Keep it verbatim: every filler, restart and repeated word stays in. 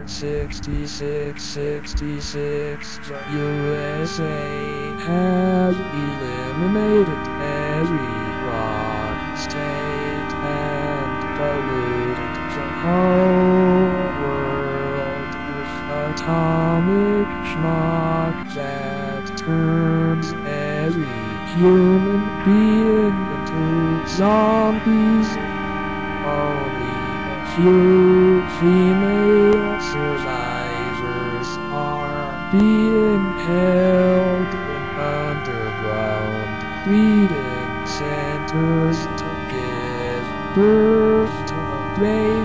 sixty-six sixty-six, the U S A has eliminated every rock state and polluted the whole world with atomic shock that turns every human being into zombies. Only a few female survivors are being held in underground breeding centers to give birth to babies.